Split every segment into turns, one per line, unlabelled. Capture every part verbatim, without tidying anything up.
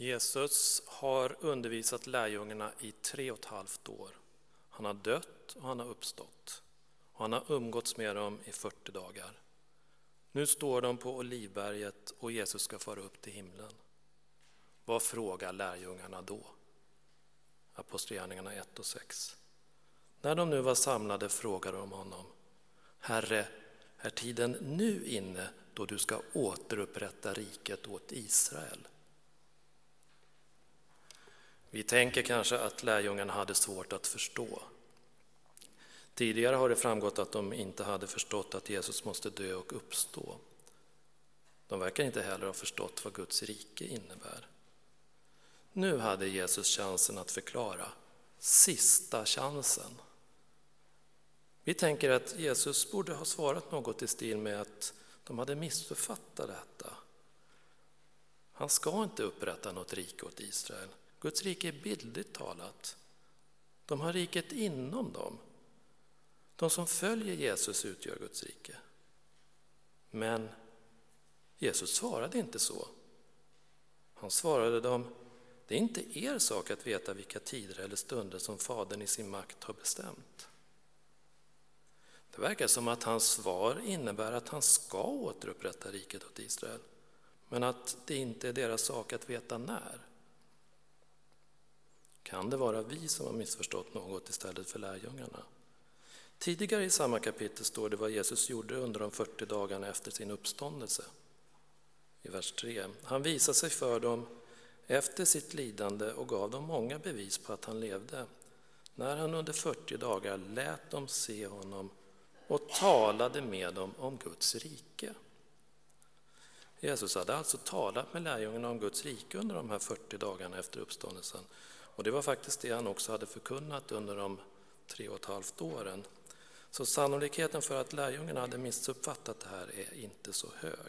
Jesus har undervisat lärjungarna i tre och ett halvt år. Han har dött och han har uppstått. Och han har umgåtts med dem i fyrtio dagar. Nu står de på Olivberget och Jesus ska fara upp till himlen. Vad frågar lärjungarna då? Apostlagärningarna ett och sex. När de nu var samlade frågade de honom: Herre, är tiden nu inne då du ska återupprätta riket åt Israel? Vi tänker kanske att lärjungarna hade svårt att förstå. Tidigare har det framgått att de inte hade förstått att Jesus måste dö och uppstå. De verkar inte heller ha förstått vad Guds rike innebär. Nu hade Jesus chansen att förklara. Sista chansen. Vi tänker att Jesus borde ha svarat något i stil med att de hade missuppfattat detta. Han ska inte upprätta något rike åt Israel. Guds rike är bildligt talat. De har riket inom dem. De som följer Jesus utgör Guds rike. Men Jesus svarade inte så. Han svarade dem: det är inte er sak att veta vilka tider eller stunder som Fadern i sin makt har bestämt. Det verkar som att hans svar innebär att han ska återupprätta riket åt Israel, men att det inte är deras sak att veta när. Kan det vara vi som har missförstått något istället för lärjungarna? Tidigare i samma kapitel står det vad Jesus gjorde under de fyrtio dagarna efter sin uppståndelse. I vers tre. Han visade sig för dem efter sitt lidande och gav dem många bevis på att han levde. När han under fyrtio dagar lät dem se honom och talade med dem om Guds rike. Jesus hade alltså talat med lärjungarna om Guds rike under de här fyrtio dagarna efter uppståndelsen. Och det var faktiskt det han också hade förkunnat under de tre och ett halvt åren. Så sannolikheten för att lärjungarna hade missuppfattat det här är inte så hög.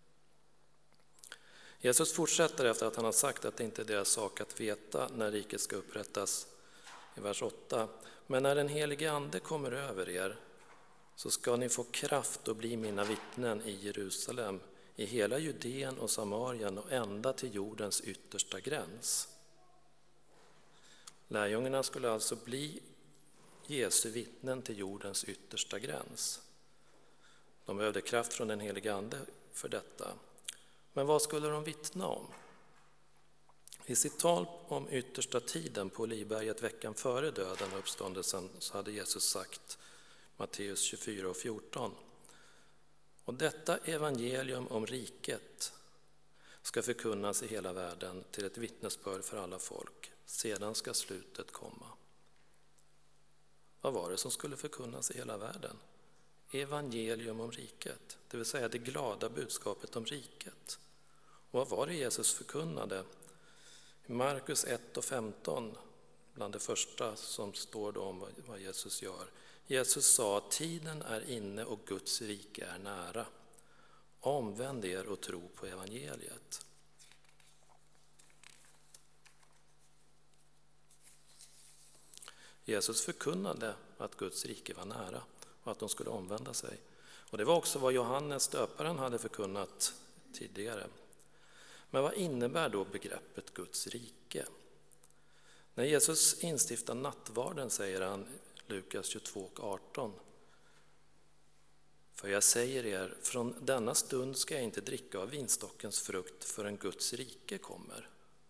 Jesus fortsätter efter att han har sagt att det inte är deras sak att veta när riket ska upprättas i vers åtta. Men när den helige ande kommer över er så ska ni få kraft att bli mina vittnen i Jerusalem, i hela Judeen och Samarien och ända till jordens yttersta gräns. Lärjungarna skulle alltså bli Jesu vittnen till jordens yttersta gräns. De behövde kraft från den helige ande för detta. Men vad skulle de vittna om? I sitt tal om yttersta tiden på Olivberget veckan före döden och uppståndelsen så hade Jesus sagt, Matteus tjugofyra och fjorton: och detta evangelium om riket ska förkunnas i hela världen till ett vittnesbörd för alla folk. Sedan ska slutet komma. Vad var det som skulle förkunnas i hela världen? Evangelium om riket, det vill säga det glada budskapet om riket. Och vad var det Jesus förkunnade? I Markus ett och femton, bland det första som står då om vad Jesus gör. Jesus sa att tiden är inne och Guds rike är nära. Omvänd er och tro på evangeliet. Jesus förkunnade att Guds rike var nära och att de skulle omvända sig. Och det var också vad Johannes döparen hade förkunnat tidigare. Men vad innebär då begreppet Guds rike? När Jesus instiftar nattvarden säger han, Lukas tjugotvå och arton: för jag säger er, från denna stund ska jag inte dricka av vinstockens frukt förrän Guds rike kommer.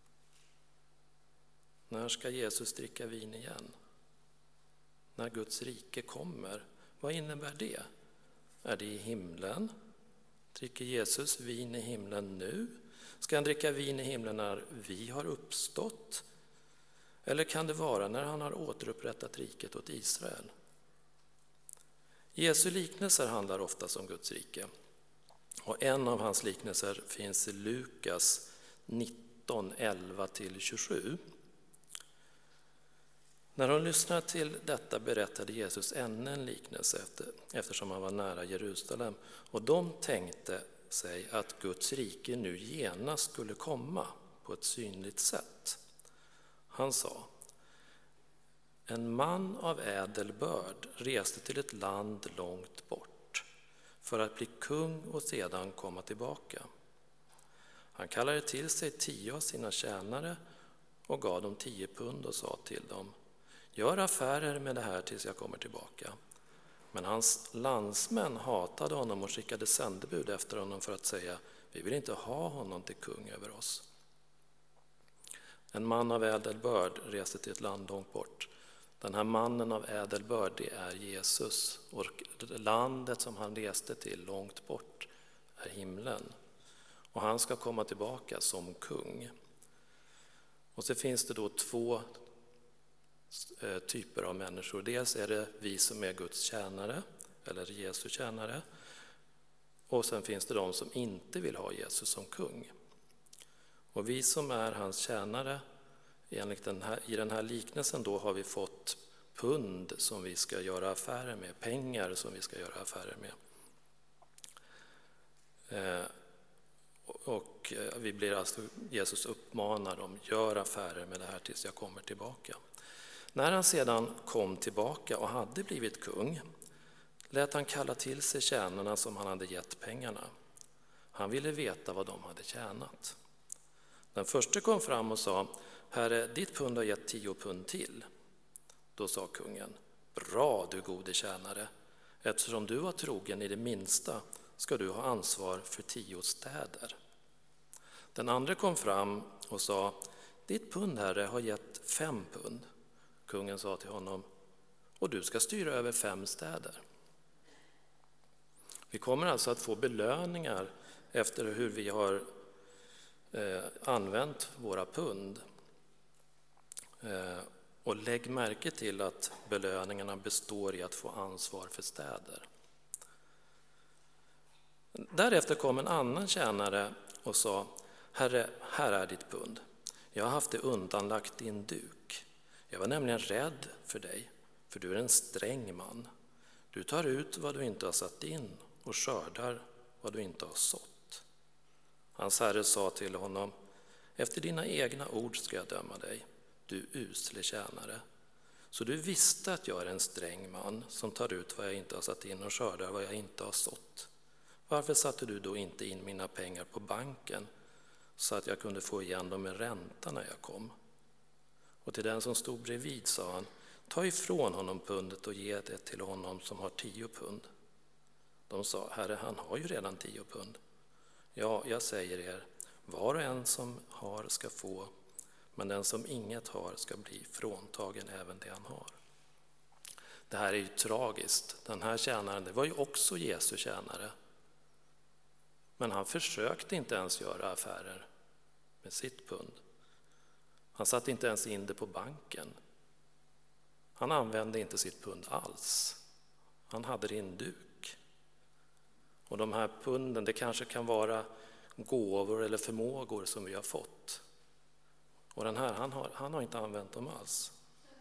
När ska Jesus dricka vin igen? När Guds rike kommer. Vad innebär det? Är det i himlen? Dricker Jesus vin i himlen nu? Ska han dricka vin i himlen när vi har uppstått? Eller kan det vara när han har återupprättat riket åt Israel? Jesu liknelser handlar ofta om Guds rike. Och en av hans liknelser finns i Lukas nitton, elva till tjugosju. När de lyssnade till detta berättade Jesus ännu en liknelse efter, eftersom han var nära Jerusalem. Och de tänkte sig att Guds rike nu genast skulle komma på ett synligt sätt. Han sa: en man av ädel börd reste till ett land långt bort för att bli kung och sedan komma tillbaka. Han kallade till sig tio av sina tjänare och gav dem tio pund och sa till dem: gör affärer med det här tills jag kommer tillbaka. Men hans landsmän hatade honom och skickade sändebud efter honom för att säga: vi vill inte ha honom till kung över oss. En man av ädelbörd reste till ett land långt bort. Den här mannen av ädelbörd, det är Jesus. Och landet som han reste till långt bort är himlen. Och han ska komma tillbaka som kung. Och så finns det då två typer av människor. Dels är det vi som är Guds tjänare, eller Jesu tjänare. Och sen finns det de som inte vill ha Jesus som kung. Och vi som är hans tjänare, enligt den här, i den här liknelsen då har vi fått pund som vi ska göra affärer med, pengar som vi ska göra affärer med. Eh, och vi blir alltså, Jesus uppmanar dem, gör affärer med det här tills jag kommer tillbaka. När han sedan kom tillbaka och hade blivit kung, lät han kalla till sig tjänarna som han hade gett pengarna. Han ville veta vad de hade tjänat. Den första kom fram och sa: Herre, ditt pund har gett tio pund till. Då sa kungen: bra, du gode tjänare, eftersom du var trogen i det minsta ska du ha ansvar för tio städer. Den andra kom fram och sa: ditt pund, herre, har gett fem pund. Kungen sa till honom: och du ska styra över fem städer. Vi kommer alltså att få belöningar efter hur vi har eh, använt våra pund. Eh, och lägg märke till att belöningarna består i att få ansvar för städer. Därefter kom en annan tjänare och sa: Herre, här är ditt pund. Jag har haft det undanlagt i en duk. Jag var nämligen rädd för dig, för du är en sträng man. Du tar ut vad du inte har satt in och skördar vad du inte har sått. Hans herre sa till honom: efter dina egna ord ska jag döma dig, du usle tjänare. Så du visste att jag är en sträng man som tar ut vad jag inte har satt in och skördar vad jag inte har sått. Varför satte du då inte in mina pengar på banken så att jag kunde få igen dem med ränta när jag kom? Och till den som stod bredvid sa han: ta ifrån honom pundet och ge det till honom som har tio pund. De sa: Herre, han har ju redan tio pund. Ja, jag säger er, var och en som har ska få, men den som inget har ska bli fråntagen även det han har. Det här är ju tragiskt. Den här tjänaren, det var ju också Jesu tjänare. Men han försökte inte ens göra affärer med sitt pund. Han satte inte ens in det på banken. Han använde inte sitt pund alls. Han hade det i en duk. Och de här punden, det kanske kan vara gåvor eller förmågor som vi har fått. Och den här, han har, han har inte använt dem alls.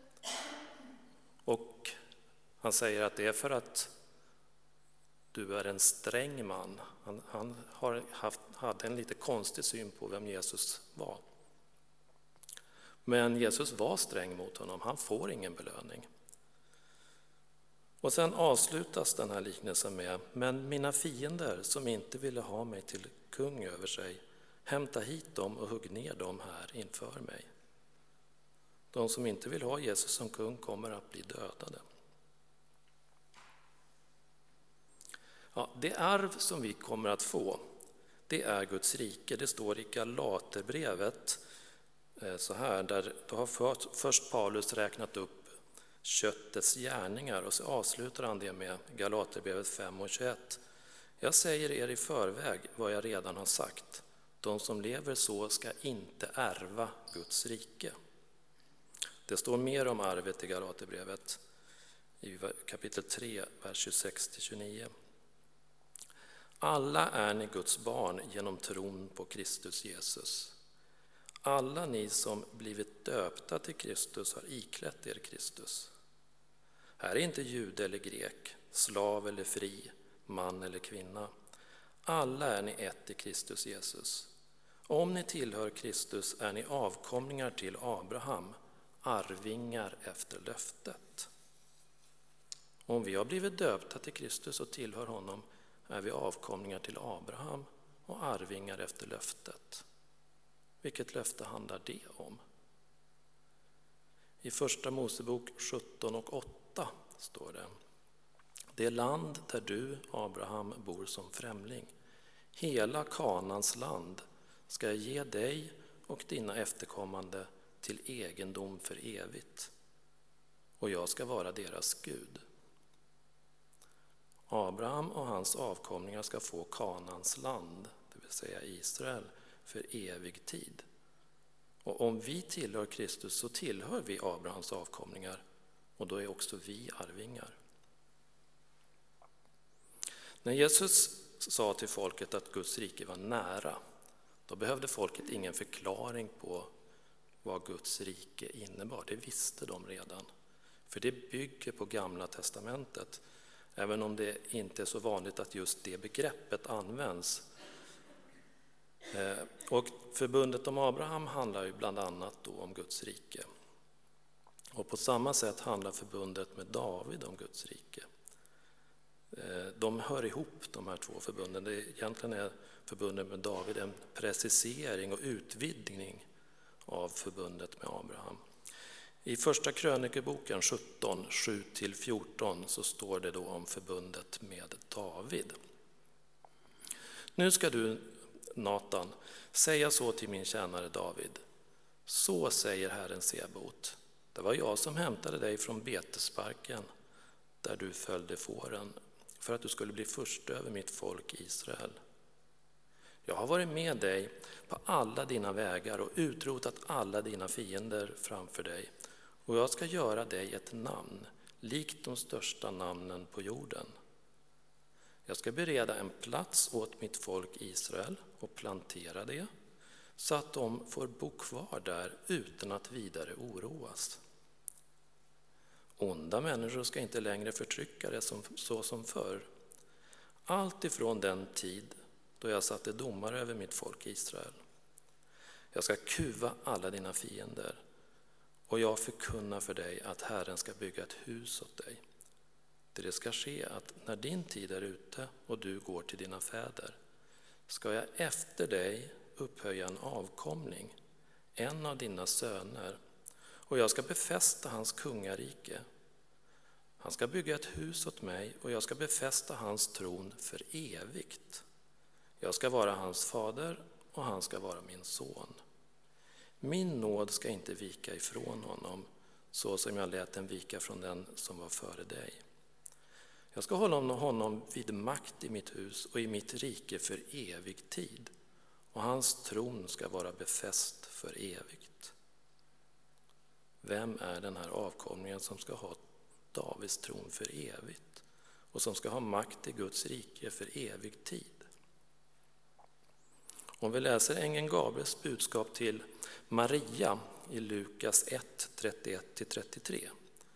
Och han säger att det är för att du är en sträng man. Han, han har haft, hade en lite konstig syn på vem Jesus var. Men Jesus var sträng mot honom. Han får ingen belöning. Och sen avslutas den här liknelsen med: men mina fiender som inte ville ha mig till kung över sig, hämta hit dem och hugg ner dem här inför mig. De som inte vill ha Jesus som kung kommer att bli dödade. Ja, det arv som vi kommer att få, det är Guds rike. Det står i Galaterbrevet så här, där då har först Paulus räknat upp köttets gärningar och så avslutar han det med Galaterbrevet fem och tjugoett. Jag säger er i förväg vad jag redan har sagt. De som lever så ska inte ärva Guds rike. Det står mer om arvet i Galaterbrevet i kapitel tre, vers tjugosex till tjugonio. Alla är ni Guds barn genom tron på Kristus Jesus. Alla ni som blivit döpta till Kristus har iklätt er Kristus. Här är inte jude eller grek, slav eller fri, man eller kvinna. Alla är ni ett i Kristus Jesus. Om ni tillhör Kristus är ni avkomlingar till Abraham, arvingar efter löftet. Om vi har blivit döpta till Kristus och tillhör honom är vi avkomlingar till Abraham och arvingar efter löftet. Vilket löfte handlar det om? I första Mosebok sjutton och åtta står det: det land där du, Abraham, bor som främling, hela Kanans land, ska jag ge dig och dina efterkommande till egendom för evigt, och jag ska vara deras Gud. Abraham och hans avkomlingar ska få Kanans land, det vill säga Israel, för evig tid. Och om vi tillhör Kristus så tillhör vi Abrahams avkomlingar, och då är också vi arvingar. När Jesus sa till folket att Guds rike var nära, då behövde folket ingen förklaring på vad Guds rike innebar. Det visste de redan. För det bygger på Gamla testamentet, även om det inte är så vanligt att just det begreppet används. Och förbundet om Abraham handlar ju bland annat då om Guds rike. Och på samma sätt handlar förbundet med David om Guds rike. De hör ihop, de här två förbunden. Det egentligen är förbundet med David en precisering och utvidgning av förbundet med Abraham. I första krönikeboken sjutton, sju till fjorton så står det då om förbundet med David. Nu ska du, Natan, säga så till min tjänare David. Så säger Herren Sebot: det var jag som hämtade dig från betesparken där du följde fåren, för att du skulle bli först över mitt folk Israel. Jag har varit med dig på alla dina vägar och utrotat alla dina fiender framför dig, och jag ska göra dig ett namn, likt de största namnen på jorden. Jag ska bereda en plats åt mitt folk Israel och plantera det, så att de får bo kvar där utan att vidare oroas. Onda människor ska inte längre förtrycka det som, så som förr. Allt ifrån den tid då jag satte domare över mitt folk Israel. Jag ska kuva alla dina fiender, och jag förkunnar för dig att Herren ska bygga ett hus åt dig. Det ska ske att när din tid är ute och du går till dina fäder, ska jag efter dig upphöja en avkomling, en av dina söner, och jag ska befästa hans kungarike. Han ska bygga ett hus åt mig, och jag ska befästa hans tron för evigt. Jag ska vara hans fader, och han ska vara min son. Min nåd ska inte vika ifrån honom, så som jag lät den vika från den som var före dig. Jag ska hålla honom vid makt i mitt hus och i mitt rike för evig tid, och hans tron ska vara befäst för evigt. Vem är den här avkomlingen som ska ha Davids tron för evigt och som ska ha makt i Guds rike för evig tid? Om vi läser ängeln Gabriels budskap till Maria i Lukas ett, trettioett till trettiotre.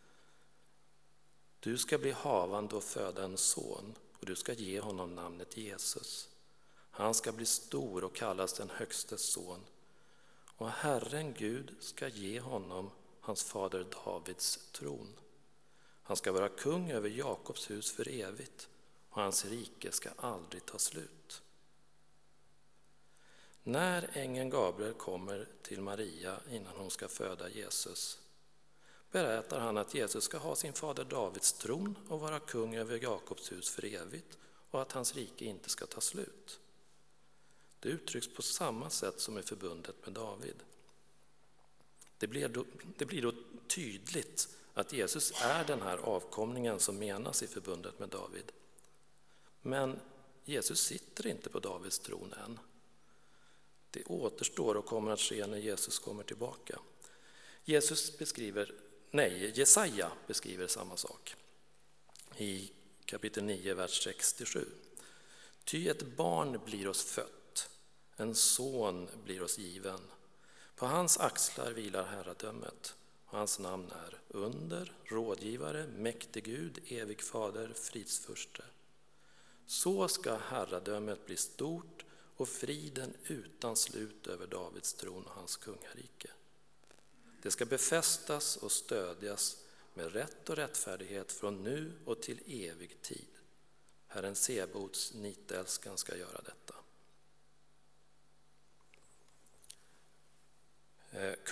Du ska bli havande och föda en son, och du ska ge honom namnet Jesus. Han ska bli stor och kallas den högstes son, och Herren Gud ska ge honom hans fader Davids tron. Han ska vara kung över Jakobs hus för evigt, och hans rike ska aldrig ta slut. När ängeln Gabriel kommer till Maria innan hon ska föda Jesus, berättar han att Jesus ska ha sin fader Davids tron och vara kung över Jakobs hus för evigt, och att hans rike inte ska ta slut. Det uttrycks på samma sätt som i förbundet med David. Det blir då, det blir då tydligt att Jesus är den här avkomlingen som menas i förbundet med David. Men Jesus sitter inte på Davids tron än. Det återstår och kommer att ske när Jesus kommer tillbaka. Jesus beskriver, nej, Jesaja beskriver samma sak i kapitel nio, vers sex till sju. Ty ett barn blir oss fött, en son blir oss given. På hans axlar vilar herradömet, och hans namn är under, rådgivare, mäktig Gud, evig fader, fridsfurste. Så ska herradömet bli stort och friden utan slut över Davids tron och hans kungarike. Det ska befästas och stödjas med rätt och rättfärdighet från nu och till evig tid. Herren Sebots nitälskan ska göra detta.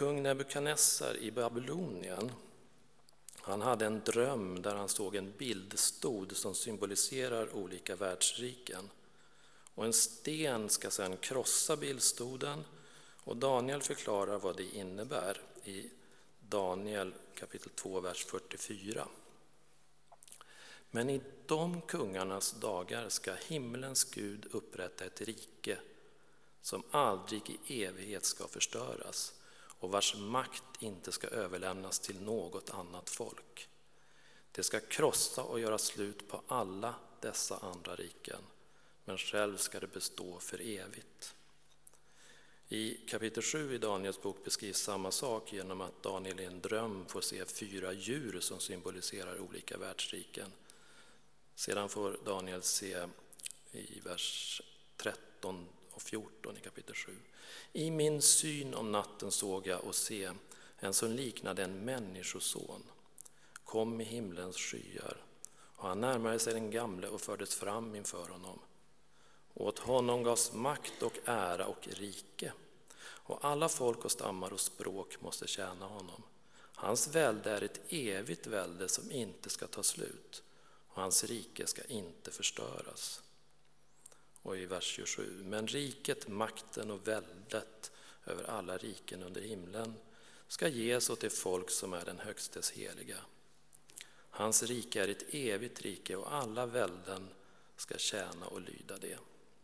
Kung Nebukadnessar i Babylonien, han hade en dröm där han såg en bildstod som symboliserar olika världsriken. Och en sten ska sedan krossa bildstoden, och Daniel förklarar vad det innebär i Daniel kapitel två, vers fyrtiofyra. Men i de kungarnas dagar ska himlens Gud upprätta ett rike som aldrig i evighet ska förstöras och vars makt inte ska överlämnas till något annat folk. Det ska krossa och göra slut på alla dessa andra riken, men själv ska det bestå för evigt. I kapitel sju i Daniels bok beskrivs samma sak genom att Daniel i en dröm får se fyra djur som symboliserar olika världsriken. Sedan får Daniel se i vers tretton och fjorton i kapitel sju. I min syn om natten såg jag och se en som liknade en människoson kom i himlens skyar, och han närmade sig den gamle och fördes fram inför honom. Och åt honom gavs makt och ära och rike, och alla folk och stammar och språk måste tjäna honom. Hans välde är ett evigt välde som inte ska ta slut, och hans rike ska inte förstöras. Och i vers tjugosju, men riket, makten och väldet över alla riken under himlen ska ges åt det folk som är den högstes heliga. Hans rike är ett evigt rike, och alla välden ska tjäna och lyda det.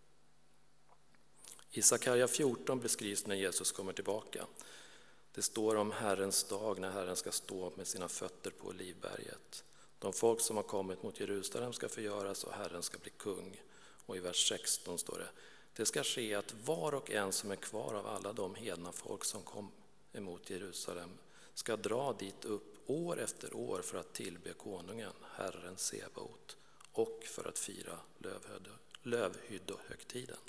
I Sakaria fjorton beskrivs när Jesus kommer tillbaka. Det står om Herrens dag när Herren ska stå med sina fötter på Olivberget. De folk som har kommit mot Jerusalem ska förgöras och Herren ska bli kung. Och i vers sexton står det: det ska ske att var och en som är kvar av alla de hedna folk som kom emot Jerusalem ska dra dit upp år efter år för att tillbe konungen, Herren Sebaot, och för att fira lövhyddohögtiden.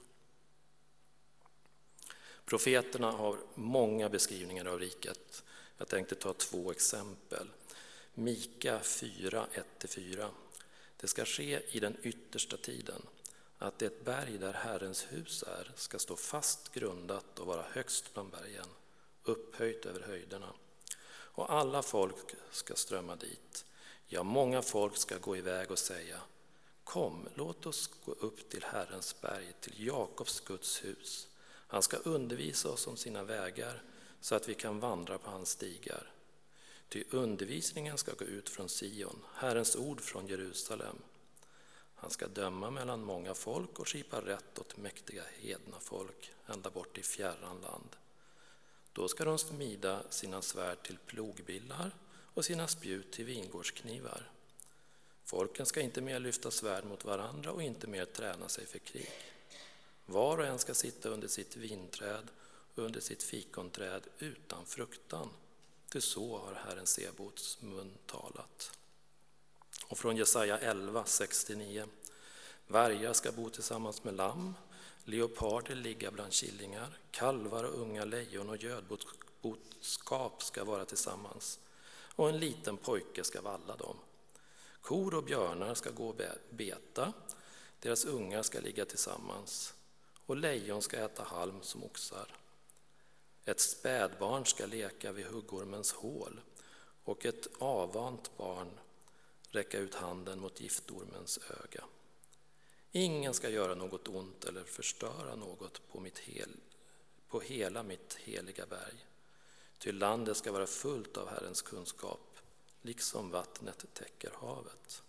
Profeterna har många beskrivningar av riket. Jag tänkte ta två exempel. Mika fyra, ett till fyra. Det ska ske i den yttersta tiden att det berg där Herrens hus är ska stå fast grundat och vara högst bland bergen, upphöjt över höjderna. Och alla folk ska strömma dit. Ja, många folk ska gå iväg och säga: kom, låt oss gå upp till Herrens berg, till Jakobs Guds hus. Han ska undervisa oss om sina vägar så att vi kan vandra på hans stigar. Ty undervisningen ska gå ut från Sion, Herrens ord från Jerusalem. Han ska döma mellan många folk och skipa rätt åt mäktiga hedna folk ända bort i fjärran land. Då ska de smida sina svärd till plogbillar och sina spjut till vingårdsknivar. Folken ska inte mer lyfta svärd mot varandra och inte mer träna sig för krig. Var och en ska sitta under sitt vinträd och under sitt fikonträd utan fruktan. Till så har Herren Sebaots mun talat. Och från Jesaja elva, sex till nio. Vargar ska bo tillsammans med lamm, leoparder ligga bland killingar, kalvar och unga lejon och gödboskap ska vara tillsammans, och en liten pojke ska valla dem. Kor och björnar ska gå och beta, deras ungar ska ligga tillsammans, och lejon ska äta halm som oxar. Ett spädbarn ska leka vid huggormens hål, och ett avvant barn räcka ut handen mot giftormens öga. Ingen ska göra något ont eller förstöra något på, mitt hel, på hela mitt heliga berg. Ty landet ska vara fullt av Herrens kunskap, liksom vattnet täcker havet.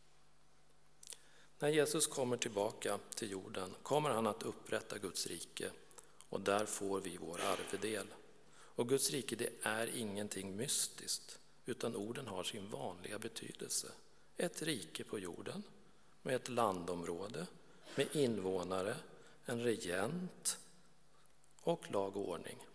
När Jesus kommer tillbaka till jorden kommer han att upprätta Guds rike, och där får vi vår arvedel. Och Guds rike, det är ingenting mystiskt, utan orden har sin vanliga betydelse. Ett rike på jorden med ett landområde, med invånare, en regent och lag och ordning.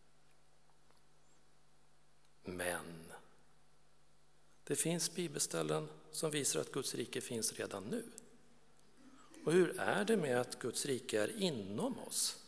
Men det finns bibelställen som visar att Guds rike finns redan nu. Och hur är det med att Guds rike är inom oss?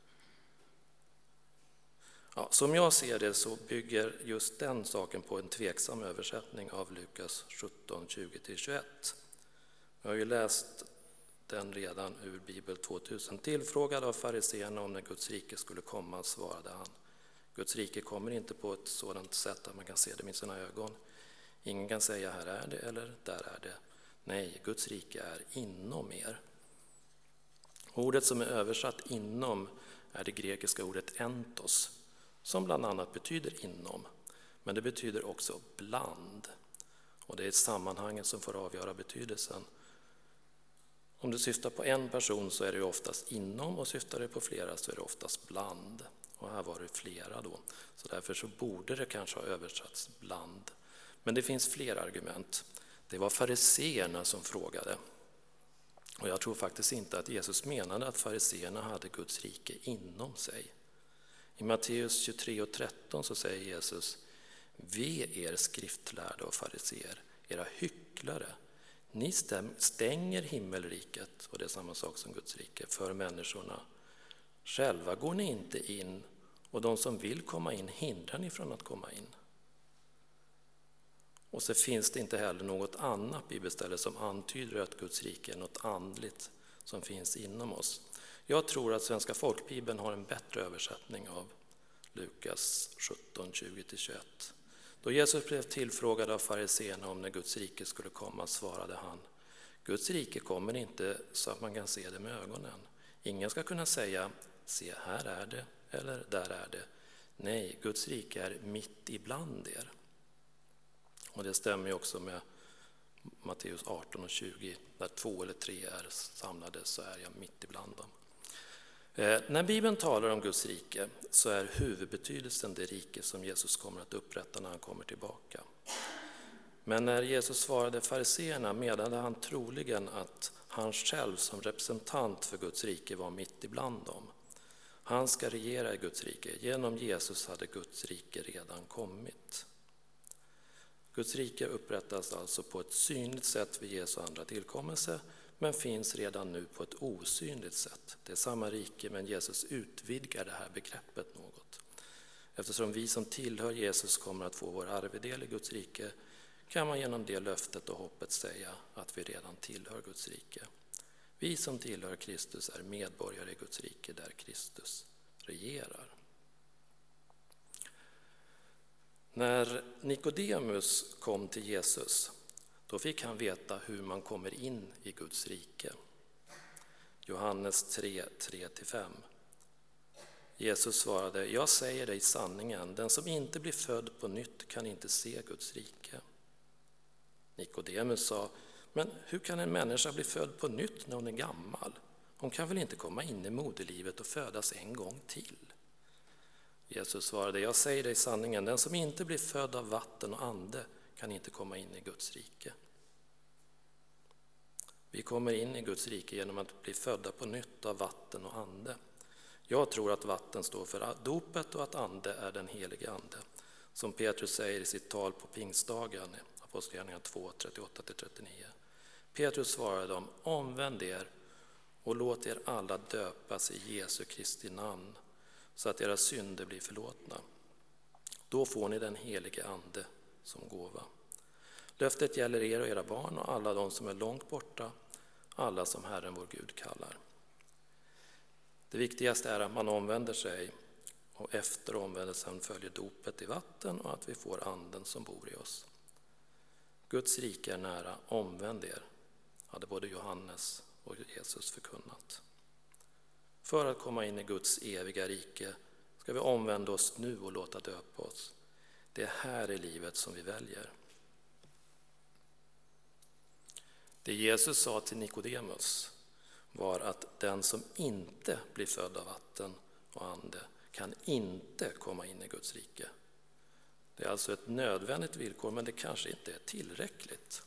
Ja, som jag ser det så bygger just den saken på en tveksam översättning av Lukas sjutton, tjugo till tjugoett. Jag har ju läst den redan ur Bibel tvåtusen. Tillfrågad av fariséerna om när Guds rike skulle komma svarade han: Guds rike kommer inte på ett sådant sätt att man kan se det med sina ögon. Ingen kan säga här är det eller där är det. Nej, Guds rike är inom er. Ordet som är översatt inom är det grekiska ordet entos, som bland annat betyder inom, men det betyder också bland. Och det är sammanhanget som får avgöra betydelsen. Om du syftar på en person så är det oftast inom, och syftar det på flera så är det oftast bland. Och här var det flera då, så därför så borde det kanske ha översatts bland. Men det finns fler argument. Det var fariseerna som frågade. Och jag tror faktiskt inte att Jesus menade att fariseerna hade Guds rike inom sig. I Matteus tjugotre och tretton så säger Jesus: ve er skriftlärda och fariseer, era hycklare. Ni stänger himmelriket, och det är samma sak som Guds rike, för människorna. Själva går ni inte in, och de som vill komma in hindrar ni från att komma in. Och så finns det inte heller något annat bibelställe som antyder att Guds rike är något andligt som finns inom oss. Jag tror att Svenska folkbibeln har en bättre översättning av Lukas sjutton, tjugo till tjugoett. Då Jesus blev tillfrågad av fariseerna om när Guds rike skulle komma svarade han: Guds rike kommer inte så att man kan se det med ögonen. Ingen ska kunna säga: se, här är det, eller där är det. Nej, Guds rike är mitt ibland er. Och det stämmer ju också med Matteus arton och tjugo, där två eller tre är samlade så är jag mitt ibland dem. Eh, när Bibeln talar om Guds rike så är huvudbetydelsen det rike som Jesus kommer att upprätta när han kommer tillbaka. Men när Jesus svarade fariseerna menade han troligen att han själv som representant för Guds rike var mitt ibland dem. Han ska regera i Guds rike. Genom Jesus hade Guds rike redan kommit. Guds rike upprättas alltså på ett synligt sätt vid Jesu andra tillkommelse, men finns redan nu på ett osynligt sätt. Det är samma rike, men Jesus utvidgar det här begreppet något. Eftersom vi som tillhör Jesus kommer att få vår arvedel i Guds rike, kan man genom det löftet och hoppet säga att vi redan tillhör Guds rike. Vi som tillhör Kristus är medborgare i Guds rike där Kristus regerar. När Nikodemus kom till Jesus, då fick han veta hur man kommer in i Guds rike. Johannes tre, tre till fem. Jesus svarade: jag säger dig sanningen, den som inte blir född på nytt kan inte se Guds rike. Nikodemus sa: men hur kan en människa bli född på nytt när hon är gammal? Hon kan väl inte komma in i moderlivet och födas en gång till? Jesus svarade: jag säger dig sanningen, den som inte blir född av vatten och ande kan inte komma in i Guds rike. Vi kommer in i Guds rike genom att bli födda på nytt av vatten och ande. Jag tror att vatten står för dopet och att ande är den helige ande. Som Petrus säger i sitt tal på pingstdagen, Apostlagärningarna två, trettioåtta till trettionio. Petrus svarade dem: omvänd er och låt er alla döpas i Jesu Kristi namn, så att era synder blir förlåtna. Då får ni den helige ande som gåva. Löftet gäller er och era barn och alla de som är långt borta, alla som Herren vår Gud kallar. Det viktigaste är att man omvänder sig, och efter omvändelsen följer dopet i vatten och att vi får anden som bor i oss. Guds rike är nära, omvänd er, hade både Johannes och Jesus förkunnat. För att komma in i Guds eviga rike ska vi omvända oss nu och låta döpa oss. Det är här i livet som vi väljer. Det Jesus sa till Nikodemus var att den som inte blir född av vatten och ande kan inte komma in i Guds rike. Det är alltså ett nödvändigt villkor, men det kanske inte är tillräckligt.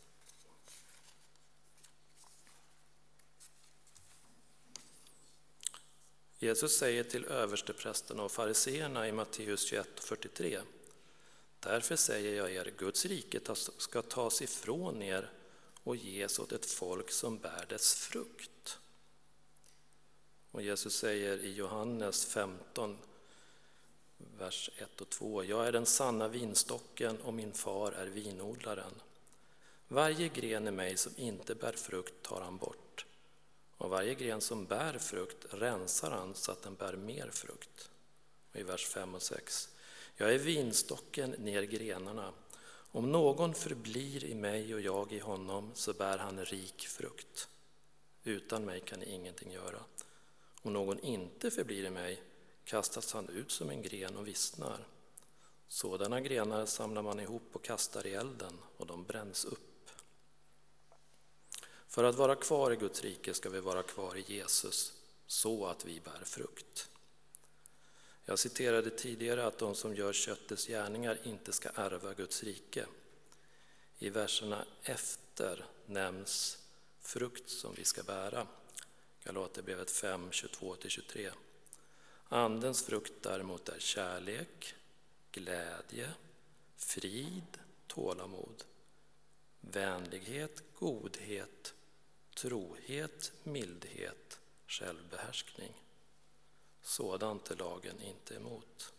Jesus säger till översteprästerna och fariseerna i Matteus tjugoett, fyrtiotre: därför säger jag er, Guds rike ska tas ifrån er och ges åt ett folk som bär dess frukt. Och Jesus säger i Johannes femton, vers ett och två: jag är den sanna vinstocken och min far är vinodlaren. Varje gren i mig som inte bär frukt tar han bort, och varje gren som bär frukt rensar han så att den bär mer frukt. Och i vers fem och sex: Jag är vinstocken, ni är grenarna. Om någon förblir i mig och jag i honom, så bär han rik frukt. Utan mig kan ni ingenting göra. Om någon inte förblir i mig, kastas han ut som en gren och vissnar. Sådana grenar samlar man ihop och kastar i elden, och de bränns upp. För att vara kvar i Guds rike ska vi vara kvar i Jesus, så att vi bär frukt. Jag citerade tidigare att de som gör köttets gärningar inte ska ärva Guds rike. I verserna efter nämns frukt som vi ska bära. Galaterbrevet fem, tjugotvå till tjugotre. Andens frukt däremot är kärlek, glädje, frid, tålamod, vänlighet, godhet, trohet, mildhet, självbehärskning. Sådant är lagen inte emot.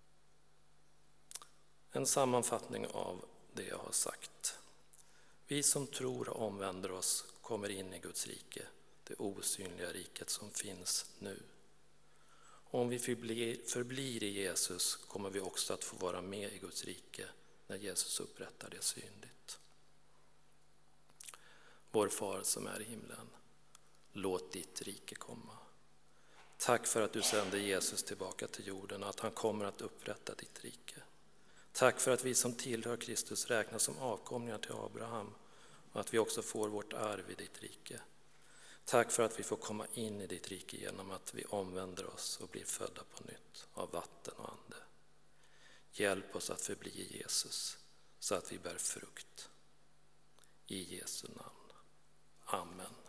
En sammanfattning av det jag har sagt. Vi som tror och omvänder oss kommer in i Guds rike, det osynliga riket som finns nu. Om vi förblir, förblir i Jesus kommer vi också att få vara med i Guds rike när Jesus upprättar det synligt. Vår far som är i himlen, låt ditt rike komma. Tack för att du sände Jesus tillbaka till jorden och att han kommer att upprätta ditt rike. Tack för att vi som tillhör Kristus räknas som avkomlingar till Abraham och att vi också får vårt arv i ditt rike. Tack för att vi får komma in i ditt rike genom att vi omvänder oss och blir födda på nytt av vatten och ande. Hjälp oss att förbli i Jesus så att vi bär frukt. I Jesu namn. Amen.